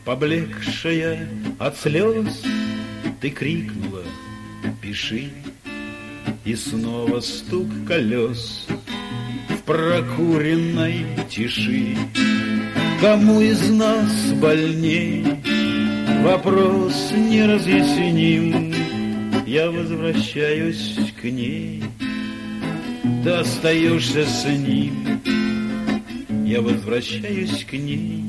Поблекшая от слез, ты крикнула: пиши. И снова стук колес в прокуренной тиши. Кому из нас больней? Вопрос неразъясним. Я возвращаюсь к ней, ты остаешься с ним. Я возвращаюсь к ней,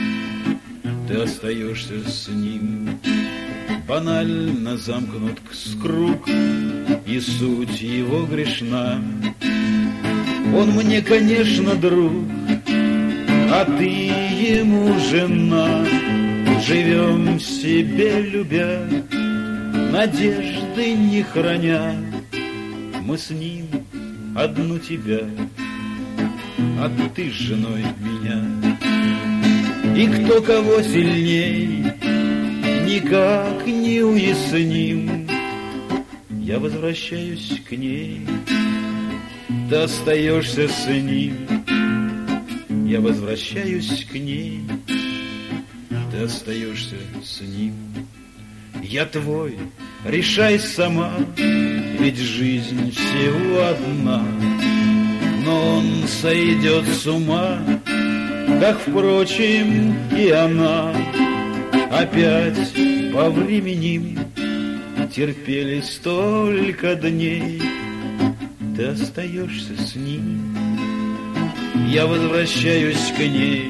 ты остаешься с ним. Банально замкнут круг, и суть его грешна. Он мне, конечно, друг, а ты ему жена. Живем себе любя, надежды не храня. Мы с ним одну тебя, а ты с женой меня. И кто кого сильней, никак не уясним. Я возвращаюсь к ней, ты остаешься с ним. Я возвращаюсь к ней, ты остаешься с ним. Я твой, решай сама, ведь жизнь всего одна. Но он сойдет с ума, как, впрочем, и она. Опять повременим, терпели столько дней. Ты остаешься с ним, я возвращаюсь к ней.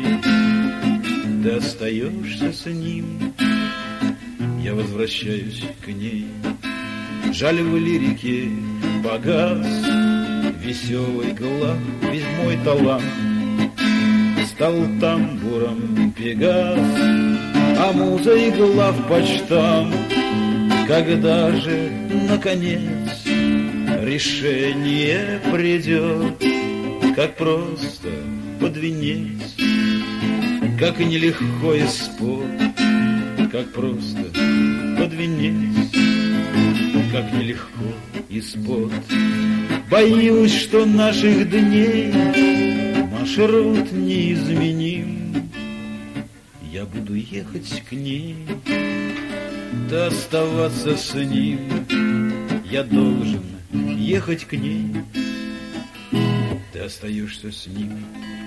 Ты остаешься с ним, я возвращаюсь к ней. Жаль, в лирике погас веселый глав, ведь мой талант стал тамбуром Пегас, а музой главпочтам. Когда же, наконец, решение придет, как просто под венец, как нелегко исход, как просто под венец, как нелегко исход. Боюсь, что наших дней маршрут неизменим. Я буду ехать к ней, ты оставаться с ним. Я должен ехать к ней, ты остаешься с ним.